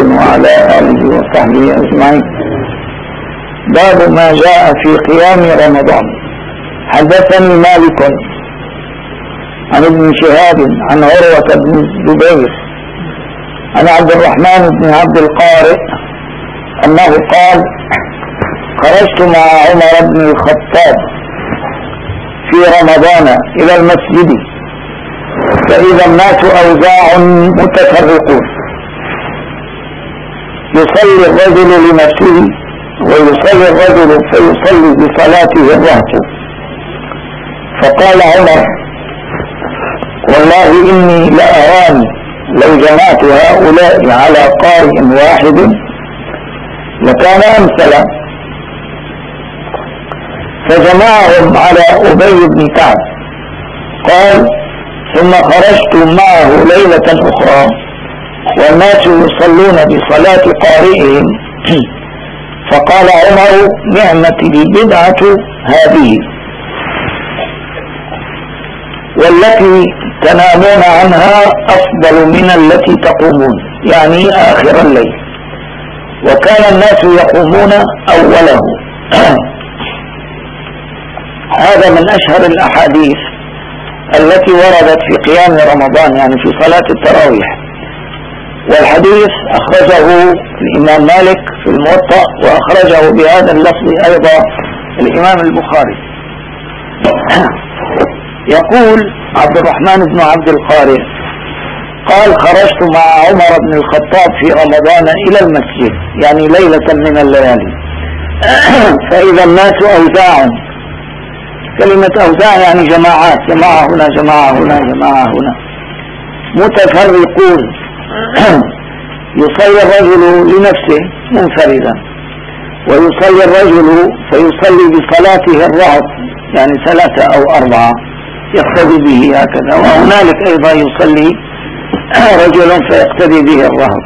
وعلى آله وصحبه أجمعين. باب ما جاء في قيام رمضان. حدثني مالك عن ابن شهاب عن عروة بن الزبير عن عبد الرحمن بن عبد القارئ أنه قال: خرجت مع عمر بن الخطاب في رمضان إلى المسجد فإذا الناس أوزاع متفرقون، يصلي الرجل لنفسه ويصلي الرجل فيصلي بصلاته الرهط. فقال عمر: والله إني لأراني لو جمعت هؤلاء على قارئ واحد لكان أمثلا. فجمعهم على أبي بن كعب. قال: ثم خرجت معه ليلة أخرى والناس يصلون بصلاة قارئهم، فقال عمر: نعمة البدعة هذه، والتي تنامون عنها أفضل من التي تقومون، يعني آخر الليل، وكان الناس يقومون أوله. هذا من أشهر الأحاديث التي وردت في قيام رمضان، يعني في صلاة التراويح. والحديث أخرجه الإمام مالك في الموطأ، وأخرجه بهذا اللفظ أيضا الإمام البخاري. يقول عبد الرحمن بن عبد القارئ قال: خرجت مع عمر بن الخطاب في رمضان إلى المسجد، يعني ليلة من الليالي، فإذا الناس أوزاع. كلمة أوزاع يعني جماعات، جماعة هنا جماعة هنا جماعة هنا، متفرقون. يصلي الرجل لنفسه منفردا، ويصلي الرجل فيصلي بصلاته الرهط، يعني 3 أو 4 يقتدي به هكذا. وهنالك أيضا يصلي رجل فيقتدي به الرهط.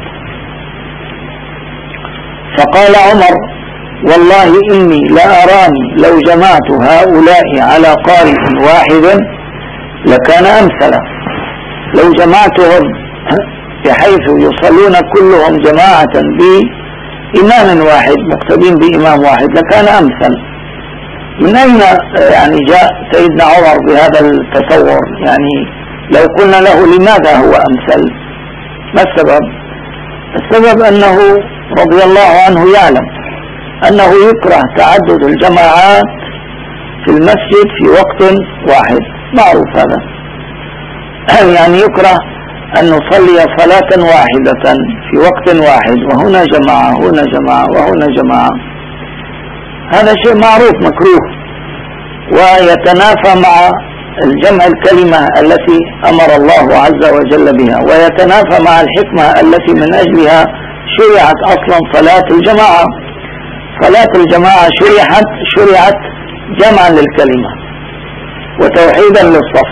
فقال عمر: والله إني لأراني لو جمعت هؤلاء على قارئ واحد لكان أمثلا. لو جمعتهم بحيث يصلون كلهم جماعة بإمام واحد مقتدين بإمام واحد لكان أمثل. من أين يعني جاء سيدنا عمر بهذا التصور؟ يعني لو قلنا له لماذا هو أمثل، ما السبب؟ السبب أنه رضي الله عنه يعلم أنه يكره تعدد الجماعات في المسجد في وقت واحد، معروف هذا. يعني يكره أن نصلي صلاة واحدة في وقت واحد، وهنا جماعة هنا جماعة وهنا جماعة. هذا شيء معروف مكروه، ويتنافى مع الجمع الكلمة التي أمر الله عز وجل بها، ويتنافى مع الحكمة التي من أجلها شرعت أصلا صلاة الجماعة. صلاة الجماعة شرعت جمعا للكلمة وتوحيدا للصف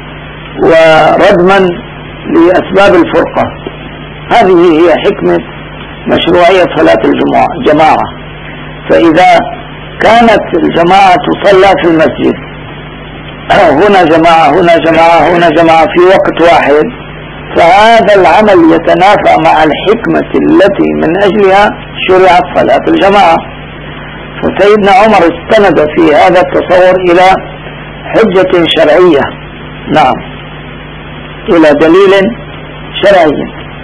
وردما لأسباب الفرقة. هذه هي حكمة مشروعية صلاة الجماعة. فإذا كانت الجماعة تصلى في المسجد، هنا جماعة هنا جماعة هنا جماعة في وقت واحد، فهذا العمل يتنافى مع الحكمة التي من أجلها شرعت صلاة الجماعة. فسيدنا عمر استند في هذا التصور إلى حجة شرعية، نعم، إلى دليل شرعي.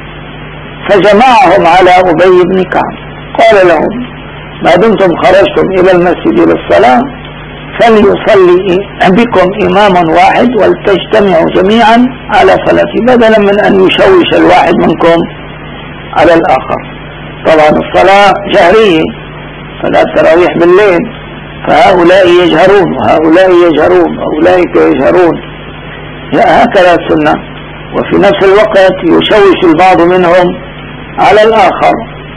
فجمعهم على أبي بن كعب. قال لهم: ما دمتم خرجتم إلى المسجد للصلاة فليصلي بكم إمام واحد ولتجتمعوا جميعا على صلاة، بدلا من أن يشوش الواحد منكم على الآخر. طبعا الصلاة جهرية، صلاة التراويح بالليل، فهؤلاء يجهرون وهؤلاء يجهرون وأولئك يجهرون، هكذا السنة. وفي نفس الوقت يشوش البعض منهم على الآخر.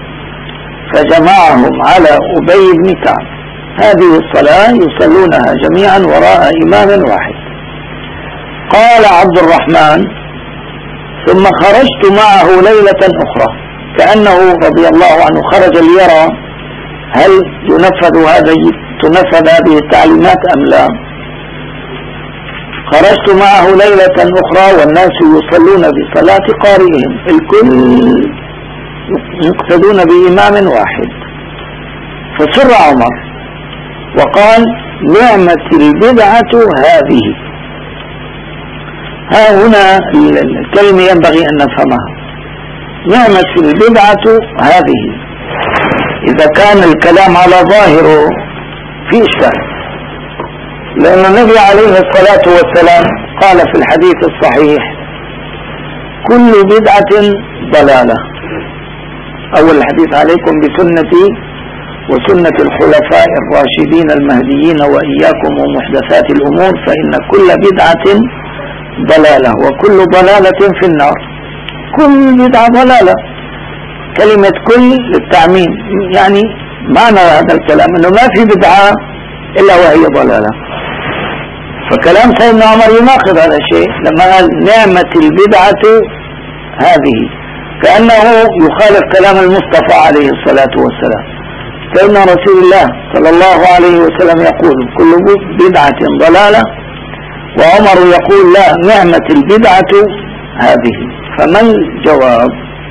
فجمعهم على أبي بن كعب. هذه الصلاة يصلونها جميعا وراء إمام واحد. قال عبد الرحمن: ثم خرجت معه ليلة أخرى، كأنه رضي الله عنه خرج ليرى هل تنفذ هذه التعليمات أم لا. خرجت معه ليلة أخرى والناس يصلون بصلاة قارئهم، الكل يقتدون بإمام واحد. فسر عمر وقال نعمة البدعة هذه. ها هنا الكلمة ينبغي أن نفهمها. نعمة البدعة هذه، إذا كان الكلام على ظاهره في إشكال، لأن النبي عليه الصلاة والسلام قال في الحديث الصحيح كل بدعة ضلالة. أول الحديث عليكم بسنتي وسنة الخلفاء الراشدين المهديين وإياكم ومحدثات الأمور فإن كل بدعة ضلالة وكل ضلالة في النار. كل بدعة ضلالة، كلمة كل للتعميم، يعني معنى هذا الكلام أنه ما في بدعة إلا وهي ضلالة. فكلام سيدنا عمر يناقض هذا الشيء لما قال نعمة البدعة هذه، كأنه يخالف كلام المصطفى عليه الصلاة والسلام. سيدنا رسول الله صلى الله عليه وسلم يقول كل بدعة ضلالة، وعمر يقول لا، نعمة البدعة هذه. فما الجواب؟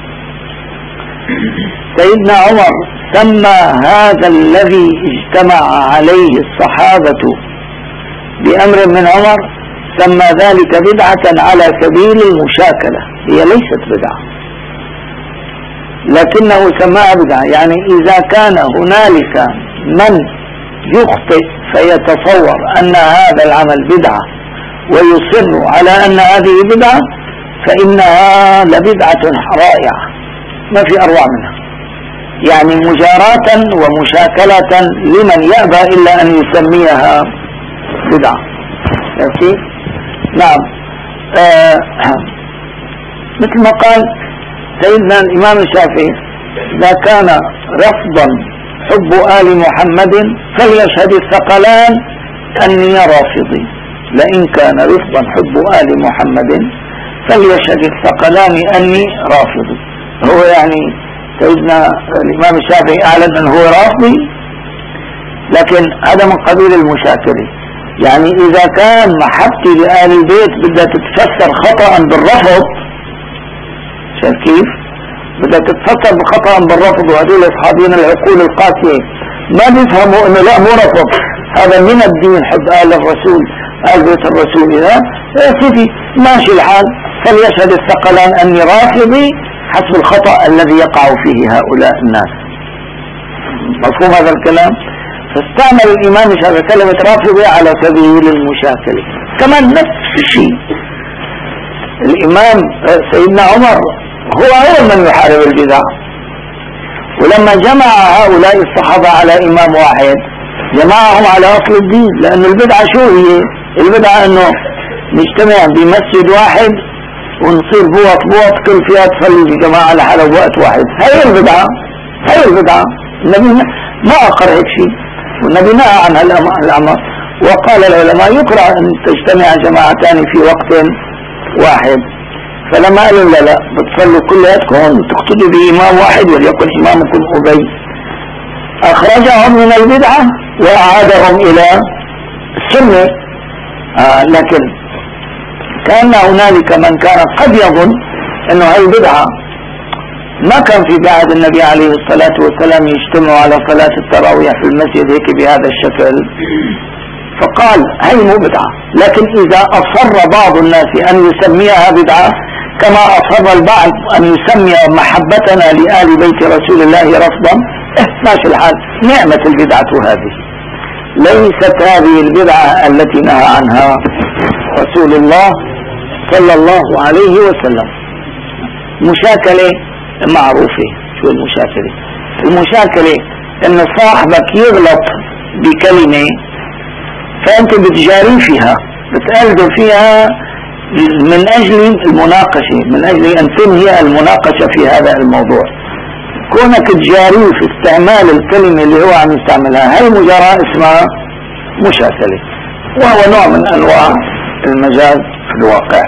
سيدنا عمر سمى هذا الذي اجتمع عليه الصحابة بأمر من عمر، سمى ذلك بدعة على سبيل المشاكلة، هي ليست بدعة لكنه سماها بدعة. يعني إذا كان هنالك من يخطئ فيتصور أن هذا العمل بدعة ويصر على أن هذه بدعة فإنها لبدعة رائعة ما في أروع منها، يعني مجاراة ومشاكلة لمن يأبى إلا أن يسميها بدعة. كيف؟ نعم. مثل ما قال سيدنا الإمام الشافعي إذا كان رفضا حب آل محمد فليشهد الثقلان أني رافضي، لئن كان رفضا حب آل محمد فليشهد الثقلان أني رافضي. هو يعني سيدنا الإمام الشافعي أعلن أنه هو رافضي، لكن هذا من قبيل المشاكلة. يعني إذا كان محبتي لآل البيت بدها تتفسر خطأ بالرفض، شايف كيف؟ بدها تتفسر بخطأ بالرفض، وهذول أصحابين العقول القاسية ما بيفهموا إنه لا، مو رفض، هذا من الدين، حب آل الرسول، آل بيت الرسول. يا سيدي ماشي الحال، فليشهد الثقلان أني رافضي حسب الخطأ الذي يقع فيه هؤلاء الناس. مفهوم هذا الكلام؟ فاستعمل الإمام الشافعي كلمة رافضي على سبيل المشاكلة. كمان نفس الشيء الإمام سيدنا عمر هو أول من يحارب البدع، ولما جمع هؤلاء الصحابة على إمام واحد جمعهم على أصل الدين. لأن البدعة شو هي؟ البدعة أنه نجتمع بمسجد واحد ونصير بوط كل فئة تصلي بجماعة على حالة بوقت واحد. هي البدعة، هي البدعة. النبي ما أقر هيك شيء، والنبي نهى عن الأمر، وقال العلماء يكره أن تجتمع جماعتان في وقت واحد. فلما قالوا لا بتصلوا كلياتكم تقتدوا بإمام واحد وليكن إمامكم أبي، أخرجهم من البدعة وأعادهم إلى السنة. لكن كان هنالك من كان قد يظن أنه هاي بدعة. ما كان في بعد النبي عليه الصلاة والسلام يجتمعوا على صلاة التراويح في المسجد هيك بهذا الشكل، فقال هاي مو بدعة. لكن إذا أصر بعض الناس أن يسميها بدعة كما أصر البعض أن يسمي محبتنا لآل بيت رسول الله رفضا، ماشي الحال. نعمة البدعة هذه، ليست هذه البدعة التي نهى عنها رسول الله صلى الله عليه وسلم. مشاكلة معروفة. شو المشاكلة؟ المشاكلة ان صاحبك يغلط بكلمة فانت بتجاري فيها، بتقلده فيها من اجل المناقشة، من اجل ان تنهي المناقشة في هذا الموضوع. كونك تجاريه في استعمال الكلمة اللي هو عم يستعملها، هاي مجاراة اسمها مشاكلة، وهو نوع من انواع المجاز في الواقع.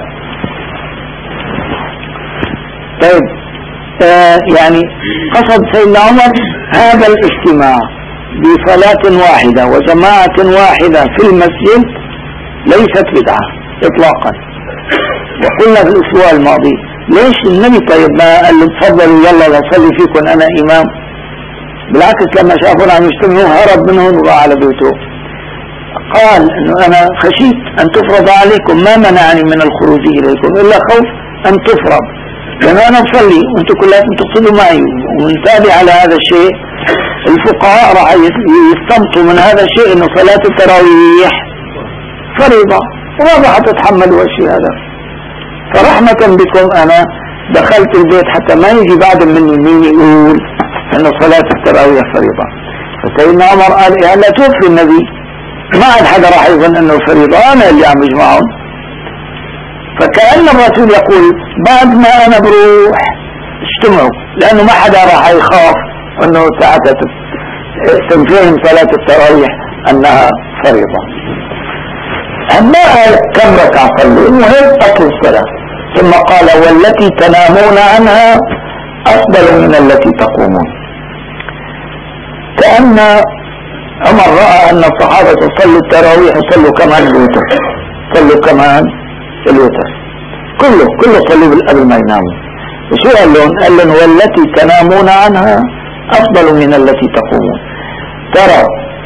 طيب يعني قصد سيدنا عمر هذا الاجتماع بصلاة واحدة وجماعة واحدة في المسجد ليست بدعة اطلاقا. وقلنا في الاسبوع الماضي ليش النبي طيب ما قال له تفضلوا يلا لأصلي فيكم أنا إمام؟ بالعكس لما شافونا عم يجتمعوا هرب منهم وراح على بيته. قال انه انا خشيت ان تفرض عليكم، ما منعني من الخروج اليكم الا خوف ان تفرض، لانه انا بصلي وانتم كلكم تقصدوا معي ونتابع على هذا الشيء. الفقهاء راح يستنبطوا من هذا الشيء انه صلاة التراويح فريضة وما راح تتحملوا الشيء هذا. فرحمة بكم انا دخلت البيت حتى ما يجي بعد مني مين يقول انه صلاة التراويح فريضة. فسيدنا عمر قال إيه لا توفي النبي، ما عاد حدا راح يظن انه فريضة، انا اللي عم يجمعهم. فكأن الرسول يقول بعد ما انا بروح اجتمعوا، لانه ما حدا راح يخاف انه ساعتها تنفهم صلاة التراويح انها فريضة. اما قال كم ركعة صلوا، المهم اصل الصلاة. ثم قال والتي تنامون عنها افضل من التي تقومون. كأن عمر رأى أن الصحابة صلوا التراويح وصلوا كمان الوتر، صلوا كمان الوتر كله صلوا قبل ما يناموا. وشو قال لهم؟ قال لهم والتي تنامون عنها أفضل من التي تقومون. ترى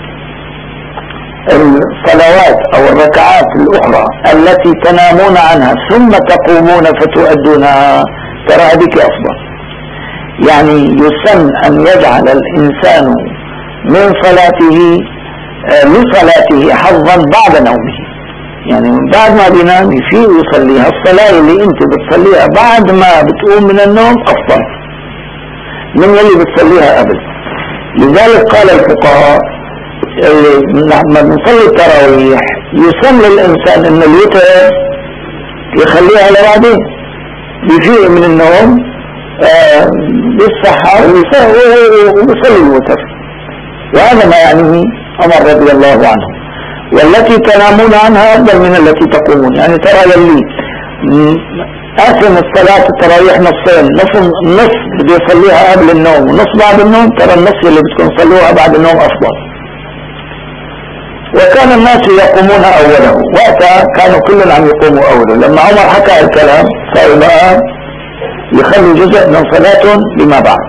الصلوات أو الركعات الأخرى التي تنامون عنها ثم تقومون فتؤدونها، ترى هذيك أفضل. يعني يسن أن يجعل الإنسان من صلاته لصلاته حظا بعد نومه، يعني من بعد ما بينام يفيق يصليها. الصلاة اللي انت بتصليها بعد ما بتقوم من النوم افضل من اللي بتصليها قبل. لذلك قال الفقهاء لما بنصلي التراويح يسن للإنسان ان الوتر يخليها لبعدين، يفيق من النوم بالصحة ويصلي الوتر. وهذا ما يعنيه عمر رضي الله عنه. والتي تنامون عنها أفضل من التي تقومون، يعني ترى يلي قاسم الصلاة التراويح نصين، نص بده يصليها قبل النوم ونص بعد النوم، ترى النص اللي بدكم تصلوها بعد النوم أفضل. وكان الناس يقومون أوله، وقتها كانوا كلهم عم يقوموا أوله. لما عمر حكى الكلام صاروا بقى يخلوا جزء من صلاتهم لما بعد.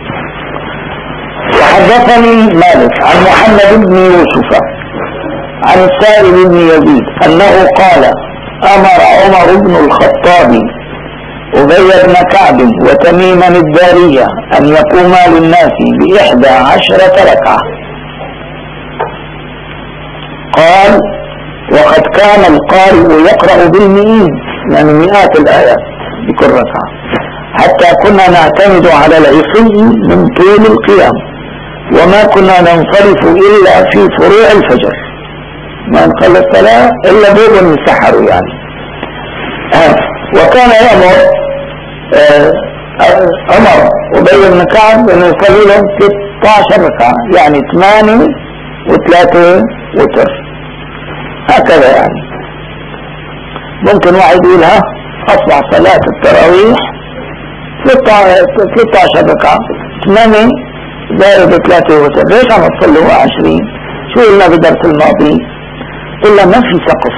وحدثني مالك عن محمد بن يوسف عن السائب بن يزيد أنه قال أمر عمر بن الخطاب أبي بن كعب وتميما الدارية أن يقوما للناس ب11 ركعة. قال وقد كان القارئ يقرأ بالمئين، يعني مئات الآيات بكل ركعة، حتى كنا نعتمد على العصي من طول القيام، وما كنا ننصرف إلا في فروع الفجر، ما نقل الصلاة إلا بوب يسحروا يعني. وكان يأمر عمر أبي بن كعب أن يصلي لهم 16 ركعة، يعني 8 و3 وتر، هكذا يعني. ممكن واحد يقول ها أصبح صلاة التراويح 13 ركعة، 8 زائد 3 وتر، ليش عم تصلوا 20؟ شو قلنا بالدرس الماضي؟ قلنا ما في سقف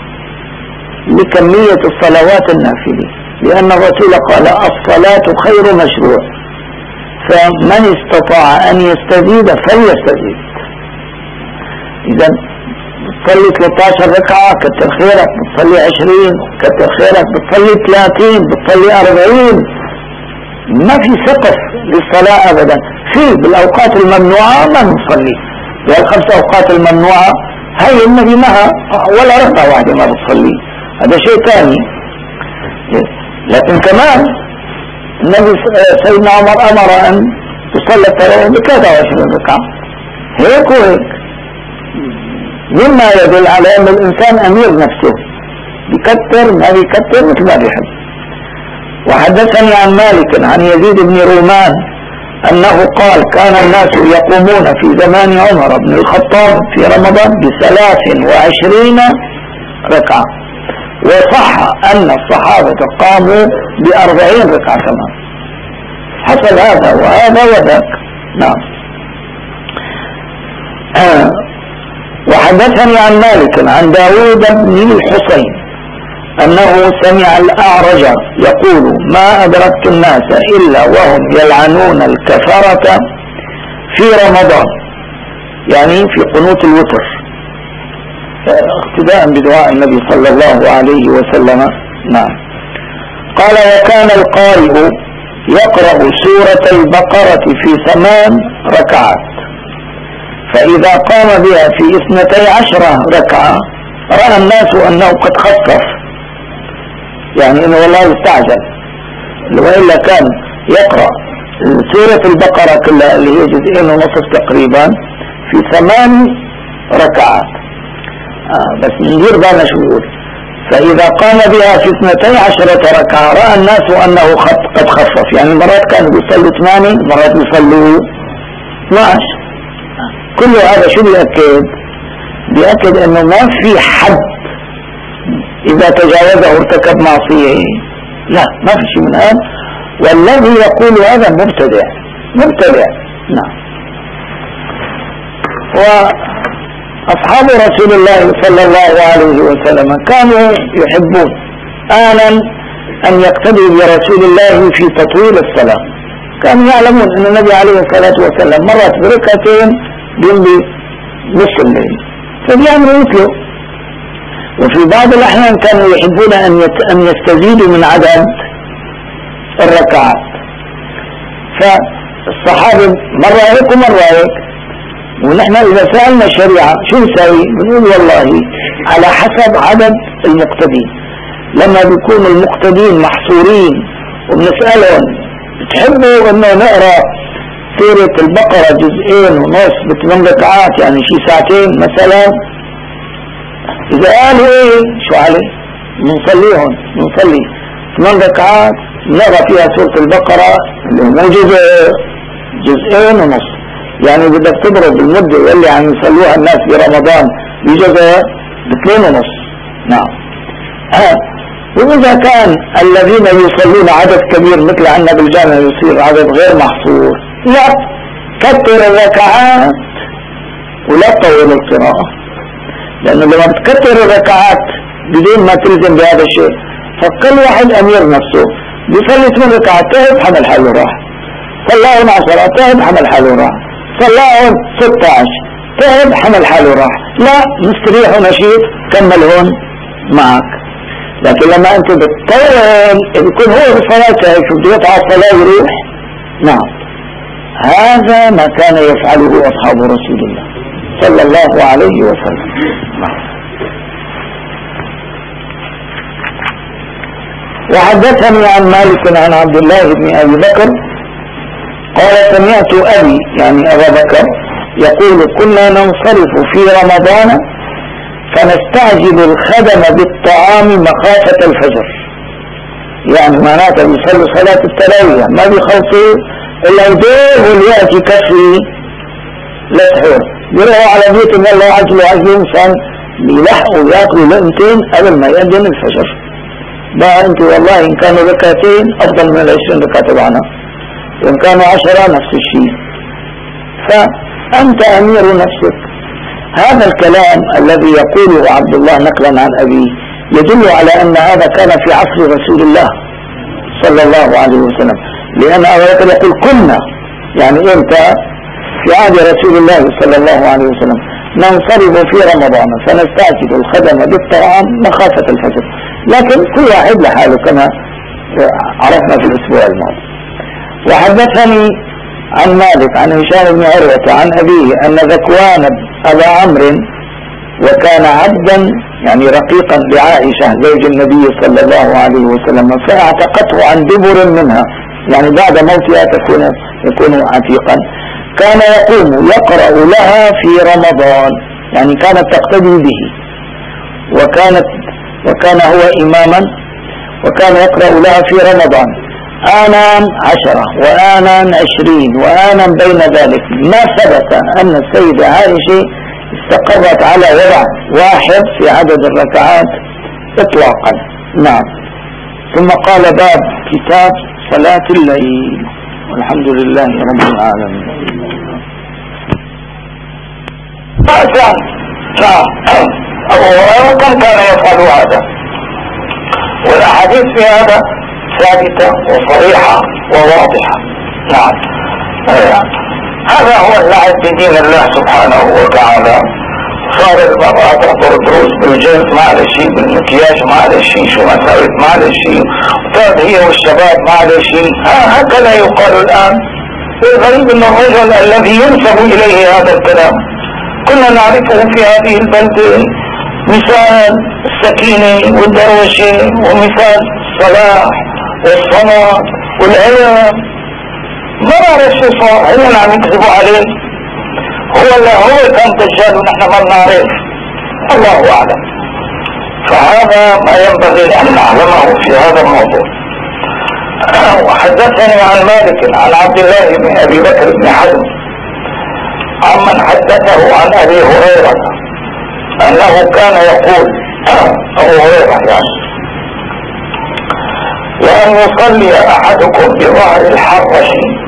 لكمية الصلوات النافلة، لأن الرسول قال الصلاة خير مشروع، فمن استطاع أن يستزيد فليستزيد. إذا بتصلي 13 ركعة كتر خيرك، بتصلي 20 كتر خيرك، بتصلي 30 بتصلي 40، ما في سقف للصلاة أبدا. في بالأوقات الممنوعة ما نصلي، والخمس أوقات الممنوعة هاي النبي معها ولا ركعة واحدة ما بتصلي، هذا شيء ثاني. لكن كمان النبي سيدنا عمر أمر أن تصلي التراويح ب23 ركعة، هيك وهيك، مما يدل على أن الإنسان أمير نفسه، بيكتر ما بيكتر مثل ما بيحب. وحدثني عن مالك عن يزيد بن رومان أنه قال كان الناس يقومون في زمان عمر بن الخطاب في رمضان ب23 ركعة، وصح أن الصحابة قاموا ب40 ركعة كمان. حصل هذا وهذا وذاك. نعم. وحدثني عن مالك عن داود بن الحسين أنه سمع الأعرج يقول ما أدركت الناس إلا وهم يلعنون الكفرة في رمضان، يعني في قنوت الوتر، اقتداء بدعاء النبي صلى الله عليه وسلم. نعم. قال وكان القارئ يقرأ سورة البقرة في 8 ركعات، فإذا قام بها في 12 ركعة رأى الناس أنه قد خفف، يعني إنه والله استعجل، وإلا كان يقرأ سورة البقرة كلها اللي هي 2.5 تقريبا في 8 ركعات. بس ندير بالنا شو يقول، فإذا قام بها في 12 ركعة رأى الناس أنه قد خفف، يعني مرات كانوا بيصلوا 8 مرات بيصلوا 12. كل هذا شو بيأكد أنه ما في حد إذا تجاوزه ارتكب معصية، لا ما في شيء من هذا، والذي يقول هذا مبتدع. نعم. وأصحاب رسول الله صلى الله عليه وسلم كانوا يحبون آنا أن يقتدوا برسول الله في تطويل الصلاة، كانوا يعلمون أن النبي عليه الصلاة والسلام مرت بركعتين بيمضي نصف الليل فبيعملوا مثله، وفي بعض الأحيان كانوا يحبون أن يستزيدوا من عدد الركعات. فالصحابة مرة هيك ومرة هيك، ونحن إذا سألنا الشريعة شو نسوي؟ بنقول والله على حسب عدد المقتدين. لما بيكون المقتدين محصورين وبنسألهم بتحبوا أنه نقرأ سورة البقرة 2.5 ب8 ركعات، يعني شي 2 ساعة مثلا، إذا قالوا إيه شو عليه؟ بنصلي 8 ركعات نقرأ فيها سورة البقرة اللي مو 2.5، يعني بدك تضرب المدة اللي عم يصلوها الناس برمضان بجزء ب2.5. نعم. وإذا كان الذين يصلون عدد كبير مثل عنا بالجامع يصير عدد غير محصور، لا كتر الركعات ولا تطول القراءة، لأنه لما بتكتر الركعات بدون ما تلزم بهذا الشيء، فكل واحد أمير نفسه بيصلي 8 ركعات تعب حمل حاله راح، صلاهم 10 تعب حمل حاله راح، صلاهم 16 تعب حمل حاله راح، لا مستريح ونشيط كملهم معك. لكن لما انت بتطول بيكون هو بصلاته شو بده يقطع الصلاة يروح. نعم. هذا ما كان يفعله أصحاب رسول الله صلى الله عليه وسلم. وحدثني عن مالك عن عبد الله بن أبي بكر قال سمعت أبي يعني أبا بكر يقول كنا ننصرف في رمضان فنستعجل الخدم بالطعام مخافة الفجر، يعني معناته بيصلوا صلاة التراويح ما بيخلصوا إلا يدوه واليأتي كفي لسحور، يروحوا على بيتهم يلا عجلوا إنسان بيلحقوا يأكلوا لقمتين قبل ما يأذن الفجر. بقى أنت والله إن كانوا ركعتين أفضل من 20 ركعة تبعنا، وإن كانوا 10 نفس الشيء، فأنت أمير نفسك. هذا الكلام الذي يقوله عبد الله نقلا عن أبيه يدل على أن هذا كان في عصر رسول الله صلى الله عليه وسلم، لأن أبا بكر يقول كنا، يعني إمتى؟ في عهد رسول الله صلى الله عليه وسلم ننصرف في رمضان فنستعجل الخدم بالطعام مخافة الفجر، لكن كل واحد لحاله كما عرفنا في الأسبوع الماضي. وحدثني عن مالك عن هشام بن عروة عن أبيه أن ذكوان أبا عمرو وكان عبدا يعني رقيقا لعائشة زوج النبي صلى الله عليه وسلم، فاعتقته عن دبر منها، يعني بعد موتها يكون عتيقا، كان يقوم يقرأ لها في رمضان، يعني كانت تقتدي به، وكان هو إماما وكان يقرأ لها في رمضان آنا 10 وآنا 20 وآنا بين ذلك. ما ثبت أن السيدة عائشة استقرت على وضع واحد في عدد الركعات إطلاقا. نعم. ثم قال باب كتاب صلاة الليل، والحمد لله رب العالمين. أبو هريرة كان يفعل هذا، والأحاديث في هذا ثابتة وصريحة وواضحة. نعم. هذا هو اللعب بدين الله سبحانه وتعالى. صار المرأة تحضر دروس بالجلد معلش، بالمكياج معلش، شو ما سويت معلش، وتقعد هي والشباب معلش. هكذا يقال الآن. الغريب أن الرجل الذي ينسب إليه هذا الكلام كنا نعرفه في هذه البلدة مثال السكينة والدروشة، ومثال الصلاح والصلاة والعلم. ما بعرف شو صار، هن عم يكذبوا عليه. هو كان دجال ونحن ما بنعرف، الله أعلم. فهذا ما ينبغي أن نعلمه في هذا الموضوع. وحدثني عن مالك عن عبد الله بن أبي بكر بن حزم عمن حدثه عن أبي هريرة أنه كان يقول، أبو هريرة يعني، لأن يصلي أحدكم بظهر الحرة.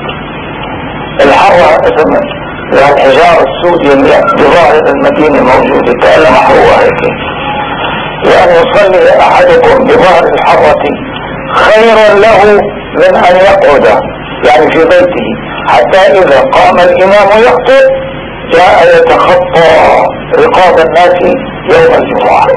الحرة اسم الحجار السود اللي بظاهر المدينة موجودة كأنها محروقة هيك. لأن يصلي أحدكم بظهر الحرة خير له من أن يقعد يعني في بيته حتى إذا قام الإمام يخطب جاء يتخطى رقاب الناس يوم الجمعة.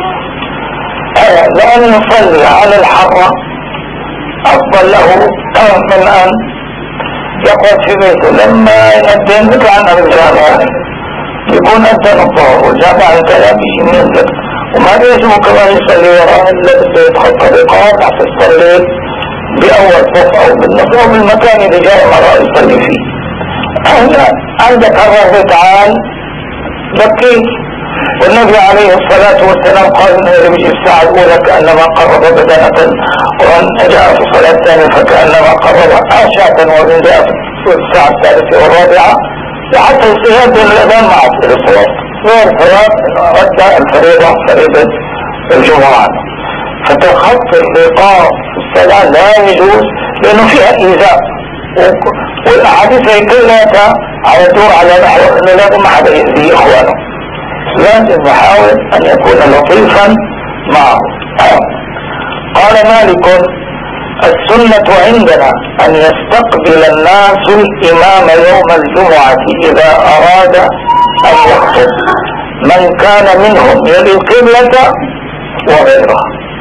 لأن يصلي على الحرة أفضل له من أن يقعد في بيته. لما يأذن مثل عن الجامعة يكون أذن الظهر والجامعة الكلام ينزل، وما يجب كمان يصلي وراء إلا بده يتخطى رقاب حتى يصلي بأول صف أو بالنص أو بالمكان اللي جاء مرة يصلي فيه. عندك الرب تعال بكي، والنبي عليه الصلاة والسلام قال إنه إذا بيجي الساعة الأولى كأنما قرب بدنة، وأن جاء في الصلاة الثانية فكأنما قرب آشاة، وإن جاء في الساعة الثالثة والرابعة وحتى الصيام بين الأذان مع الصلاة غير صلاة رد الفريضة فريضة الجمعة. فتخطي الرقاب في الصلاة لا يجوز لأنه فيها إيذاء، والأحاديث هي كلها على دور على نحو أنه لازم ما حدا يأذي إخوانه، لازم يحاول أن يكون لطيفا معه. قال مالك السنة عندنا أن يستقبل الناس الإمام يوم الجمعة إذا أراد أن يخطب من كان منهم يلي القبلة وغيرها.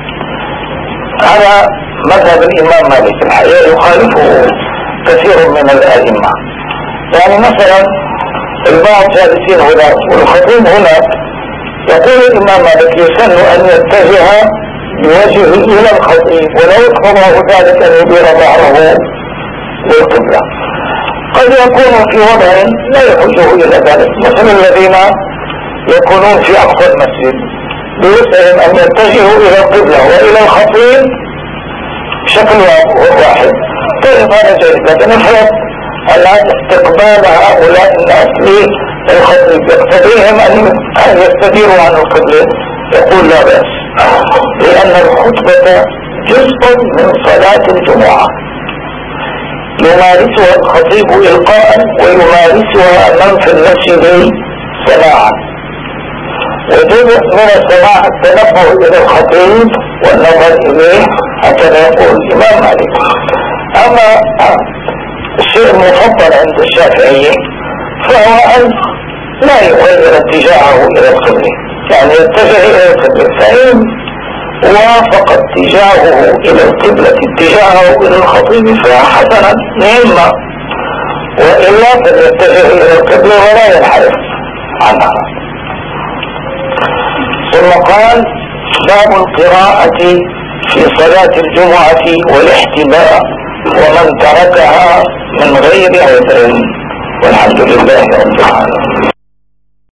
هذا مذهب الإمام مالك، الحقيقة يخالفه كثير من الأئمة. يعني مثلا البعض جالسين هناك والخطيب هناك، يقول الإمام مالك يسن أن يتجه بوجهه إلى الخطيب ولو اقتضاه ذلك أن يدير ظهره للقبلة. قد يكون في وضع لا يحوجه إلى ذلك، مثل الذين يكونون في أقصى المسجد بوسعهم أن يتجهوا إلى القبلة وإلى الخطيب بشكل واحد. طيب هذا جيد، لكن افرض أن استقبال هؤلاء الناس للخطيب يقتضيهم أن يستديروا عن القبلة، يقول لا بأس، لأن الخطبة جزء من صلاة الجمعة يمارسها الخطيب إلقاء ويمارسها من في المسجد سماعا، وجزء من السماع التنبه إلى الخطيب والنظر إليه، هكذا يقول الإمام مالك. أما الشيء المفضل عند الشافعية فهو أن لا يغير اتجاهه إلى القبلة، يعني يتجه إلى القبلة، فإن وافق اتجاهه إلى القبلة اتجاهه إلى الخطيب فحسنا نعمة، وإلا فليتجه إلى القبلة ولا ينحرف عنها. ثم قال باب القراءة في صلاة الجمعة والاحتماء ومن تركها من غير عذر، والحمد لله رب العالمين.